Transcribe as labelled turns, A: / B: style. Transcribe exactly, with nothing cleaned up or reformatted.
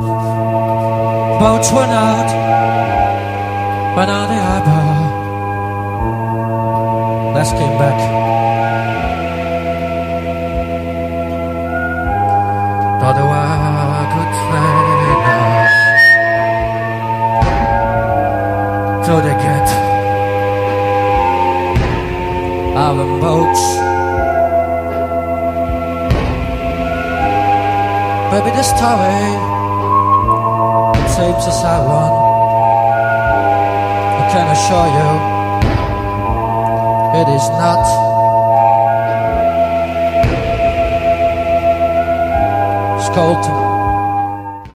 A: Boats went out, but now they harbor. Les came back. Thought they were good trainers, till they get our boats. Maybe this story seems a sad one. I can assure you it is not. It's cold to